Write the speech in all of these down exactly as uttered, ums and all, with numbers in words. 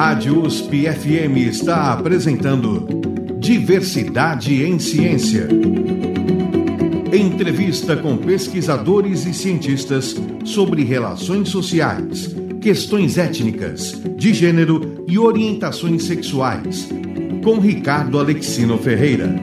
Rádio U S P F M está apresentando Diversidade em Ciência. Entrevista com pesquisadores e cientistas sobre relações sociais, questões étnicas, de gênero e orientações sexuais, com Ricardo Alexino Ferreira.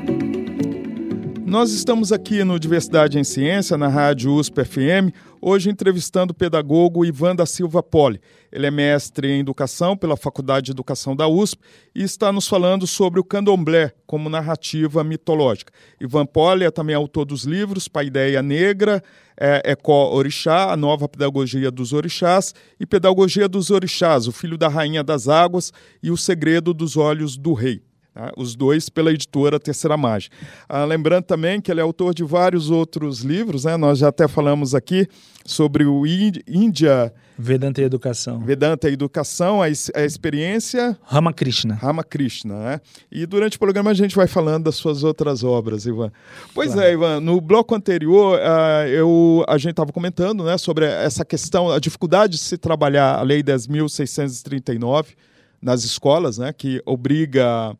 Nós estamos aqui no Diversidade em Ciência, na Rádio U S P F M, hoje entrevistando o pedagogo Ivan da Silva Poli. Ele é mestre em Educação pela Faculdade de Educação da U S P e está nos falando sobre o candomblé como narrativa mitológica. Ivan Poli é também autor dos livros Paideia Negra, é, Ecó Orixá, a nova pedagogia dos orixás, e Pedagogia dos Orixás, o filho da rainha das águas e o segredo dos olhos do rei. Ah, os dois pela editora Terceira Margem. Ah, lembrando também que ele é autor de vários outros livros, né? Nós já até falamos aqui sobre o Índia... Vedanta e Educação. Vedanta e Educação, a, a experiência... Ramakrishna. Ramakrishna, né? E durante o programa a gente vai falando das suas outras obras, Ivan. Pois claro. é, Ivan, no bloco anterior uh, eu, a gente estava comentando, né, sobre essa questão, a dificuldade de se trabalhar a Lei dez mil seiscentos e trinta e nove, nas escolas, né, que obriga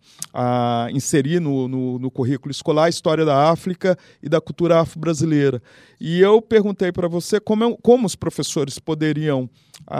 a inserir no, no, no currículo escolar a história da África e da cultura afro-brasileira. E eu perguntei para você como, como os professores poderiam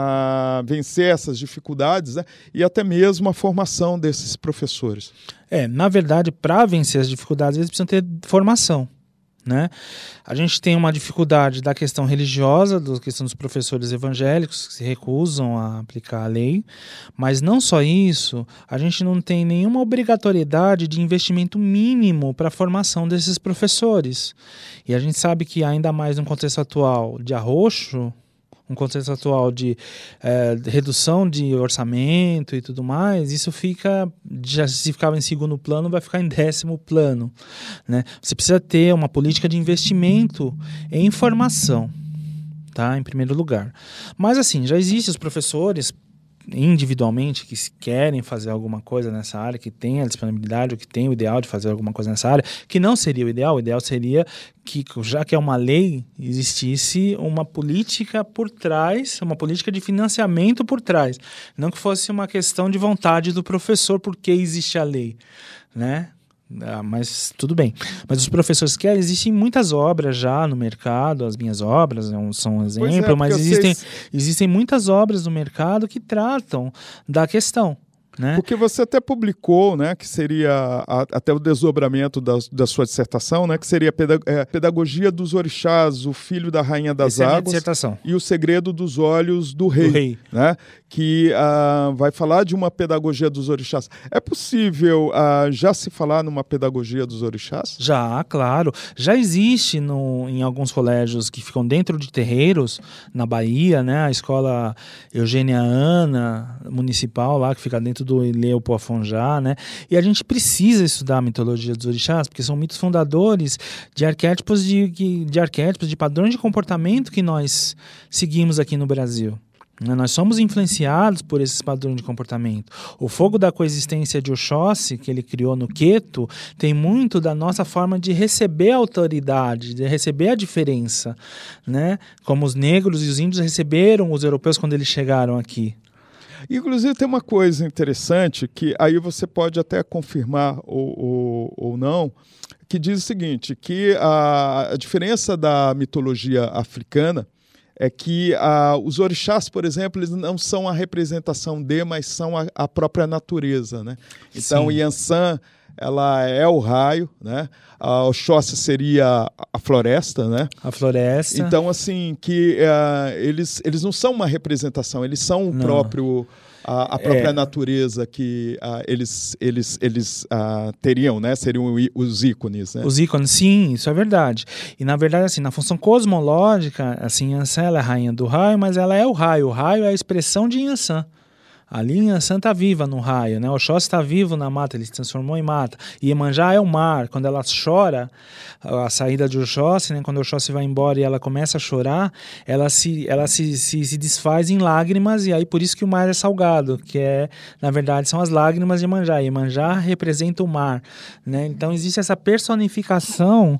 a, vencer essas dificuldades, né, e até mesmo a formação desses professores. É, na verdade, para vencer as dificuldades, eles precisam ter formação. Né? A gente tem uma dificuldade da questão religiosa, da questão dos professores evangélicos que se recusam a aplicar a lei, mas não só isso, a gente não tem nenhuma obrigatoriedade de investimento mínimo para a formação desses professores. E a gente sabe que ainda mais no contexto atual de arroxo, um contexto atual de é, redução de orçamento e tudo mais, isso fica, já se ficava em segundo plano, vai ficar em décimo plano. Né? Você precisa ter uma política de investimento em formação, tá? Em primeiro lugar. Mas assim, já existem os professores individualmente que querem fazer alguma coisa nessa área, que tem a disponibilidade, ou que tem o ideal de fazer alguma coisa nessa área, que não seria o ideal. O ideal seria que, já que é uma lei, existisse uma política por trás, uma política de financiamento por trás. Não que fosse uma questão de vontade do professor, porque existe a lei, né? Ah, mas tudo bem. Mas os professores querem, existem muitas obras já no mercado, as minhas obras não são um exemplo, é, mas existem, vocês... existem muitas obras no mercado que tratam da questão. Né? Porque você até publicou, né, que seria a, até o desdobramento da, da sua dissertação, né, que seria a pedag- é, Pedagogia dos Orixás, o filho da rainha das Essa águas, é a e o segredo dos olhos do rei, do rei. Né, que uh, vai falar de uma pedagogia dos orixás. É possível uh, já se falar numa pedagogia dos orixás? Já, claro. Já existe no, em alguns colégios que ficam dentro de terreiros, na Bahia, né, a escola Eugênia Ana, municipal lá, que fica dentro do Ilhéu Poafonjá, né? E a gente precisa estudar a mitologia dos orixás, porque são mitos fundadores de arquétipos de, de arquétipos, de padrões de comportamento que nós seguimos aqui no Brasil. Nós somos influenciados por esses padrões de comportamento. O fogo da coexistência de Oxóssi, que ele criou no Queto, tem muito da nossa forma de receber a autoridade, de receber a diferença, né? Como os negros e os índios receberam os europeus quando eles chegaram aqui. Inclusive tem uma coisa interessante que aí você pode até confirmar ou, ou, ou não, que diz o seguinte, que a, a diferença da mitologia africana é que a, os orixás, por exemplo, eles não são a representação de, mas são a, a própria natureza, né? Então, Sim. Yansan, ela é o raio, né? A Oxóssi seria a floresta, né? A floresta. Então, assim, que uh, eles, eles não são uma representação, eles são o não. próprio... A, a própria é. natureza que uh, eles, eles, eles uh, teriam, né? Seriam os ícones, né? Os ícones, sim, isso é verdade. E na verdade, assim, na função cosmológica, assim, Yansan ela é a rainha do raio, mas ela é o raio. O raio é a expressão de Yansan. Ali Yansan está viva no raio, né? Oxóssi está vivo na mata, ele se transformou em mata. E Iemanjá é o mar. Quando ela chora, a saída de Oxóssi, né? Quando Oxóssi vai embora e ela começa a chorar, ela, se, ela se, se, se desfaz em lágrimas, e aí por isso que o mar é salgado, que é, na verdade, são as lágrimas de Iemanjá. Iemanjá representa o mar, né? Então existe essa personificação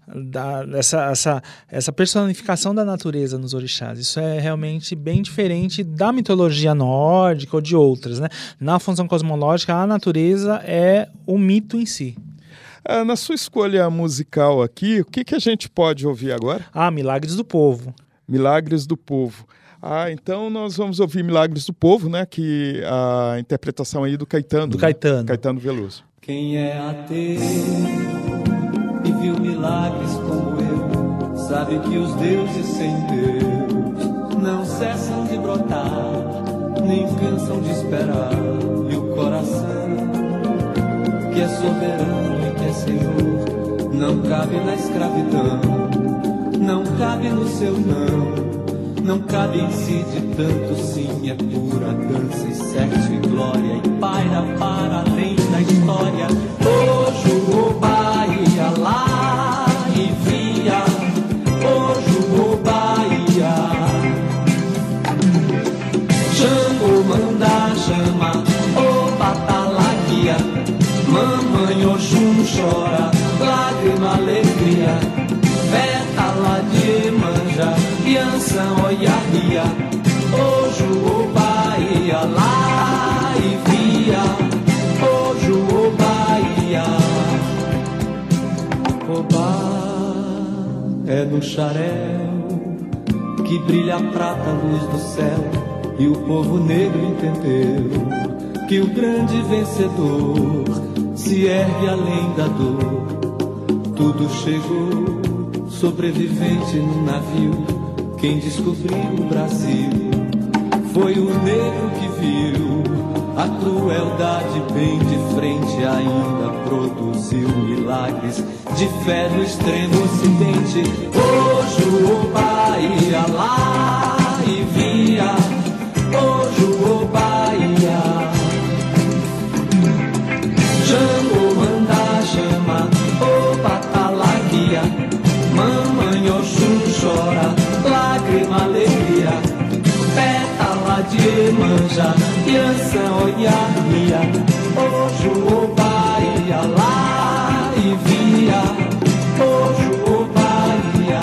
da, essa, essa, essa personificação da natureza nos orixás. Isso é realmente bem diferente da mitologia nórdica ou de outras, né? Na função cosmológica, a natureza é o mito em si. Ah, na sua escolha musical aqui, o que, que a gente pode ouvir agora? Ah, Milagres do Povo. Milagres do Povo. Ah, então nós vamos ouvir Milagres do Povo, né? Que a interpretação aí do Caetano. Do né? Caetano. Caetano Veloso. Quem é ateu e viu milagres como eu, sabe que os deuses sem Deus não cessam de brotar, nem cansam de esperar. E o coração que é soberano e que é Senhor não cabe na escravidão, não cabe no seu não, não cabe em si de tanto sim. É pura dança e sexo e glória e paira para além da história. Hoje o Bahia lá e via, hoje o Bahia. Jango manda chama, o Batalaquia. Mamãe Oxum chora, lágrima, alegria. Pétala de manja, Yansan Oiarria. Hoje o Bahia lá e via, hoje o Bahia. Obá é no xarel que brilha a prata, a luz do céu, e o povo negro entendeu que o grande vencedor se ergue além da dor. Tudo chegou, sobrevivente no navio. Quem descobriu o Brasil foi o negro que viu a crueldade bem de frente. Ainda produziu milagres de fé no extremo ocidente. Hoje o Bahia lá e via, hoje o Bahia. Jango manda chama, o Batalaquia. Mamãe Oxum chora, lágrima, alegria. Pétala de manja, Yansan Oiarria. Hoje o Bahia lá e via, hoje o Bahia,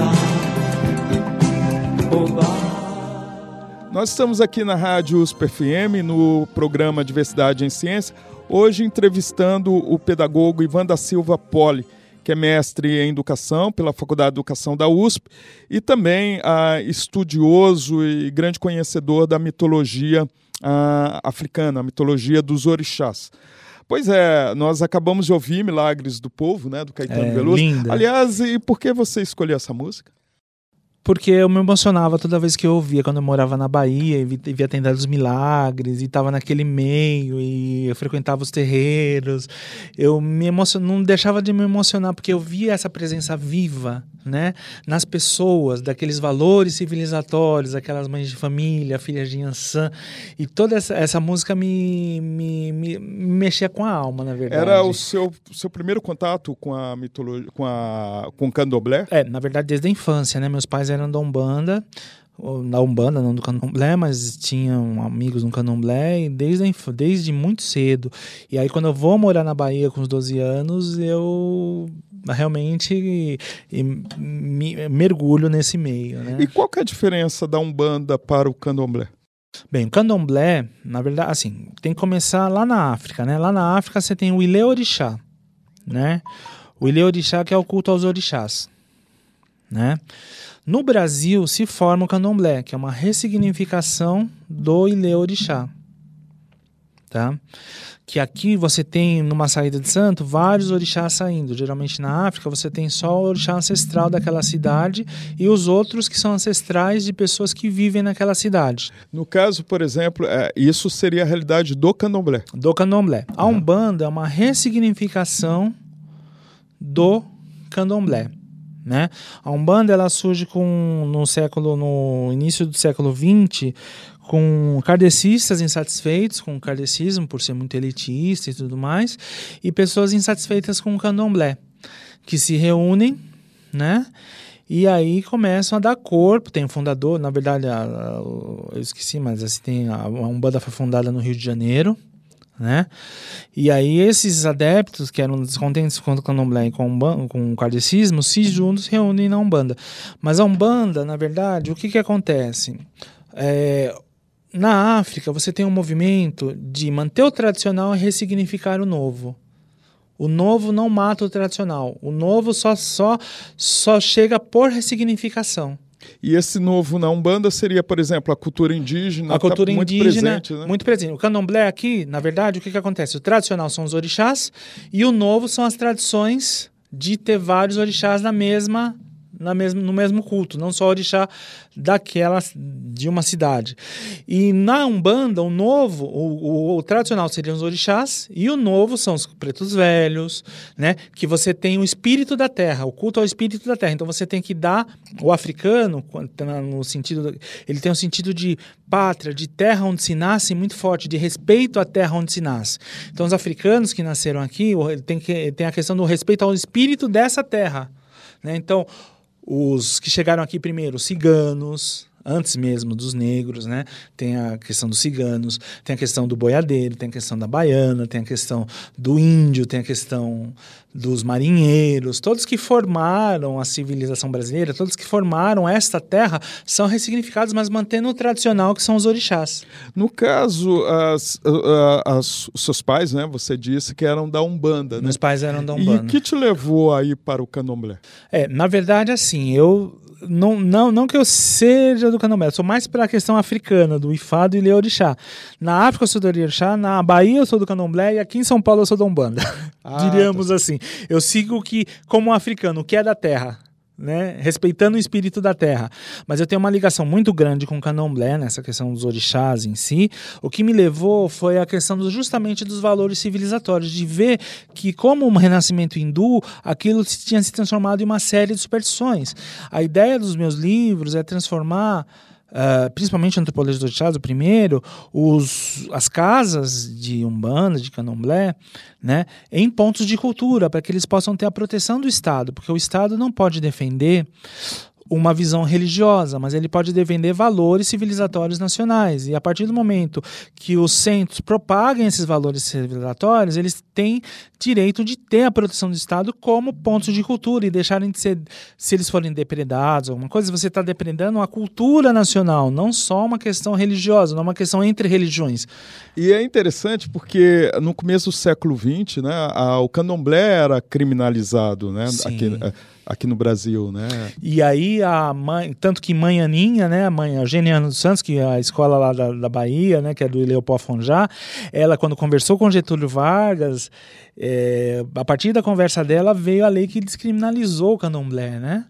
o Bahia. Nós estamos aqui na Rádio U S P F M, no programa Diversidade em Ciência, hoje entrevistando o pedagogo Ivan da Silva Poli, que é mestre em Educação pela Faculdade de Educação da U S P e também ah, estudioso e grande conhecedor da mitologia ah, africana, a mitologia dos orixás. Pois é, nós acabamos de ouvir Milagres do Povo, né, do Caetano É, Veloso. linda. Aliás, e por que você escolheu essa música? Porque eu me emocionava toda vez que eu ouvia, quando eu morava na Bahia e vi- e via a Tenda dos Milagres, e estava naquele meio, e eu frequentava os terreiros. Eu me emocion... não deixava de me emocionar, porque eu via essa presença viva, né, nas pessoas, daqueles valores civilizatórios, aquelas mães de família, filhas de Yansan, e toda essa, essa música me, me, me, me mexia com a alma, na verdade. Era o seu, seu primeiro contato com a mitologia, com, a, com o candomblé? É, na verdade, desde a infância, né? Meus pais eram da Umbanda, ou da Umbanda, não do Candomblé, mas tinham amigos no Candomblé, e desde, a inf- desde muito cedo. E aí, quando eu vou morar na Bahia com os doze anos, eu realmente e, me, mergulho nesse meio, né? E qual que é a diferença da Umbanda para o candomblé? Bem, o candomblé, na verdade, assim, tem que começar lá na África, né? Lá na África você tem o Ilê Orixá, né? O Ilê Orixá, que é o culto aos orixás, né? No Brasil se forma o candomblé, que é uma ressignificação do Ilê Orixá, tá? Que aqui você tem, numa saída de santo, vários orixás saindo. Geralmente na África você tem só o orixá ancestral daquela cidade e os outros que são ancestrais de pessoas que vivem naquela cidade. No caso, por exemplo, é, isso seria a realidade do candomblé. Do candomblé. A Umbanda é uma ressignificação do candomblé, né? A Umbanda ela surge com, no século, no início do século vinte, com kardecistas insatisfeitos com o kardecismo por ser muito elitista e tudo mais, e pessoas insatisfeitas com o candomblé, que se reúnem, né? E aí começam a dar corpo. Tem um fundador, na verdade, a, a, eu esqueci, mas assim, tem a, a Umbanda foi fundada no Rio de Janeiro, né? E aí esses adeptos, que eram descontentes com o candomblé e com, com o kardecismo, se juntam, se reúnem na Umbanda. Mas a Umbanda, na verdade, o que que acontece? É, na África, você tem um movimento de manter o tradicional e ressignificar o novo. O novo não mata o tradicional. O novo só, só, só chega por ressignificação. E esse novo na Umbanda seria, por exemplo, a cultura indígena. A cultura tá muito indígena, presente, né? muito presente. O candomblé aqui, na verdade, o que que acontece? O tradicional são os orixás e o novo são as tradições de ter vários orixás na mesma, na mesma, no mesmo culto, não só orixá daquela, de uma cidade. E na Umbanda, o novo, o, o, o tradicional seriam os orixás e o novo são os pretos velhos, né? Que você tem o espírito da terra, o culto ao espírito da terra. Então você tem que dar, o africano, no sentido, ele tem um sentido de pátria, de terra onde se nasce muito forte, de respeito à terra onde se nasce. Então os africanos que nasceram aqui, tem, que, tem a questão do respeito ao espírito dessa terra, né? Então, os que chegaram aqui primeiro, os ciganos, antes mesmo dos negros, né? Tem a questão dos ciganos, tem a questão do boiadeiro, tem a questão da baiana, tem a questão do índio, tem a questão dos marinheiros. Todos que formaram a civilização brasileira, todos que formaram esta terra são ressignificados, mas mantendo o tradicional, que são os orixás. No caso, as, as, as, os seus pais, né? Você disse que eram da Umbanda, né? Meus pais eram da Umbanda. E o que te levou aí para o candomblé? É, na verdade, assim, eu... Não, não, não que eu seja do candomblé, eu sou mais para a questão africana, do Ifá e Leorixá. Na África eu sou do Leorixá, na Bahia eu sou do candomblé e aqui em São Paulo eu sou da Umbanda. Ah, diríamos tá. Assim. Eu sigo o que, como um africano, o que é da terra, né? Respeitando o espírito da terra. Mas eu tenho uma ligação muito grande com o candomblé, nessa questão dos orixás em si. O que me levou foi a questão do, justamente dos valores civilizatórios, de ver que, como um renascimento hindu, aquilo tinha se transformado em uma série de superstições. A ideia dos meus livros é transformar, Uh, principalmente a antropologia dos orixás, o primeiro, os, as casas de Umbanda, de Candomblé, né, em pontos de cultura, para que eles possam ter a proteção do Estado, porque o Estado não pode defender uma visão religiosa, mas ele pode defender valores civilizatórios nacionais. E a partir do momento que os centros propaguem esses valores civilizatórios, eles têm direito de ter a proteção do Estado como pontos de cultura e deixarem de ser, se eles forem depredados, alguma coisa, você está depredando a cultura nacional, não só uma questão religiosa, não uma questão entre religiões. E é interessante porque no começo do século vinte, né, a, o candomblé era criminalizado, né, aqui, aqui no Brasil, né? E aí a mãe, tanto que mãe Aninha, né, a mãe Eugênia dos Santos, que é a escola lá da, da Bahia, né, que é do Leopoldo Afonjá, ela quando conversou com Getúlio Vargas, é, a partir da conversa dela veio a lei que descriminalizou o candomblé, né?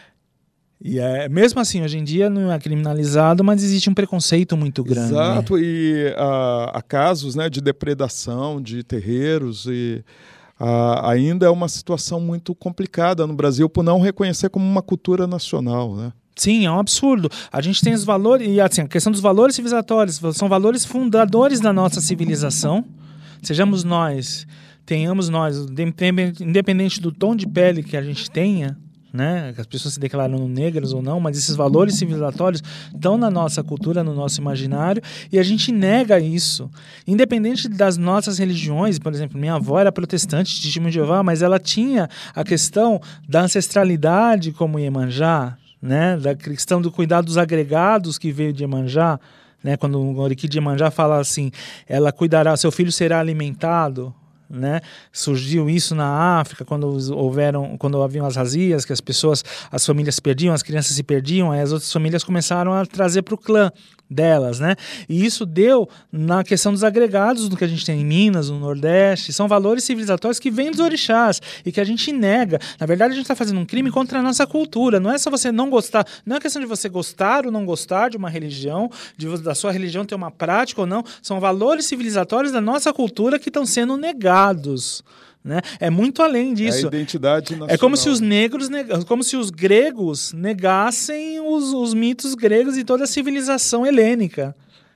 E é, mesmo assim, hoje em dia não é criminalizado, mas existe um preconceito muito grande. Exato, né? E há, há casos, né, de depredação de terreiros e há, ainda é uma situação muito complicada no Brasil por não reconhecer como uma cultura nacional, né? Sim, é um absurdo. A gente tem os valores, e assim, a questão dos valores civilizatórios, são valores fundadores da nossa civilização. Sejamos nós, tenhamos nós, independente do tom de pele que a gente tenha, né, que as pessoas se declaram negras ou não, mas esses valores civilizatórios estão na nossa cultura, no nosso imaginário, e a gente nega isso, independente das nossas religiões. Por exemplo, minha avó era protestante, de Testemunho de Jeová, mas ela tinha a questão da ancestralidade como Iemanjá, né, da questão do cuidado dos agregados que veio de Iemanjá, né, quando o Oriki de Iemanjá fala assim, ela cuidará, seu filho será alimentado, né? Surgiu isso na África quando houveram, quando haviam as razias, que as pessoas, as famílias se perdiam, as crianças se perdiam, aí as outras famílias começaram a trazer para o clã delas, né? E isso deu na questão dos agregados do que a gente tem em Minas, no Nordeste. São valores civilizatórios que vêm dos orixás e que a gente nega. Na verdade, a gente está fazendo um crime contra a nossa cultura. Não é só você não gostar, não é questão de você gostar ou não gostar de uma religião, de, da sua religião ter uma prática ou não. São valores civilizatórios da nossa cultura que estão sendo negados. Né? É muito além disso. É a identidade nacional. É como se os negros, como se os gregos negassem os, os mitos gregos e toda a civilização helênica.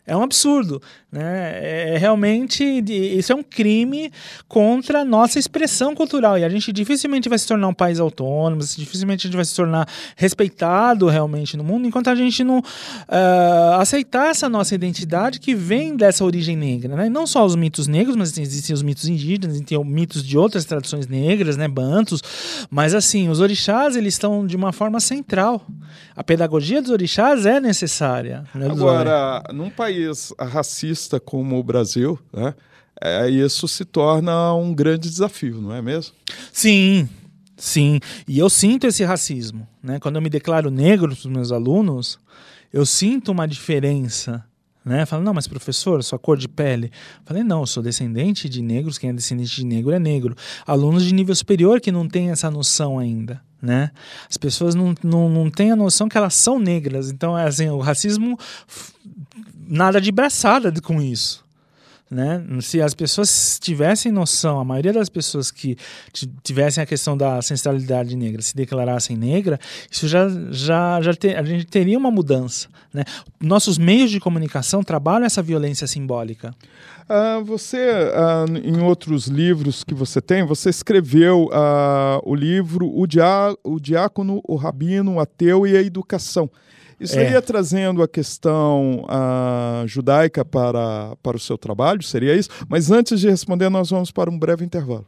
É um absurdo, né? É realmente, isso é um crime contra a nossa expressão cultural, e a gente dificilmente vai se tornar um país autônomo, dificilmente a gente vai se tornar respeitado realmente no mundo, enquanto a gente não uh, aceitar essa nossa identidade que vem dessa origem negra, né? Não só os mitos negros, mas existem os mitos indígenas, existem mitos de outras tradições negras, né? Bantus, mas assim, os orixás, eles estão de uma forma central. A pedagogia dos orixás é necessária. Né? Agora, num país racista como o Brasil, né, é, isso se torna um grande desafio, não é mesmo? Sim, sim. E eu sinto esse racismo, né? Quando eu me declaro negro para os meus alunos, eu sinto uma diferença. Né? Fala, não, mas professor, sua cor de pele. Falei, não, eu sou descendente de negros, quem é descendente de negro é negro. Alunos de nível superior que não têm essa noção ainda. Né? As pessoas não, não, não têm a noção que elas são negras. Então, assim, o racismo, nada de braçada com isso. Né? Se as pessoas tivessem noção, a maioria das pessoas que tivessem a questão da ancestralidade negra, se declarassem negra, isso já, já, já te, a gente teria uma mudança. Né? Nossos meios de comunicação trabalham essa violência simbólica. Ah, você, ah, em outros livros que você tem, você escreveu ah, o livro o, Diá, o Diácono, o Rabino, o Ateu e a Educação. Isso É. iria trazendo a questão uh, judaica para, para o seu trabalho? Seria isso? Mas antes de responder, nós vamos para um breve intervalo.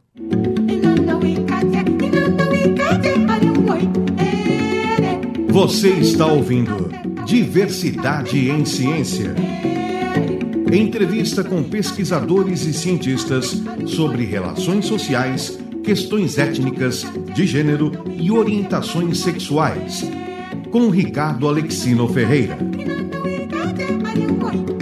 Você está ouvindo Diversidade em Ciência. Entrevista com pesquisadores e cientistas sobre relações sociais, questões étnicas, de gênero e orientações sexuais. Com Ricardo Alexino Ferreira.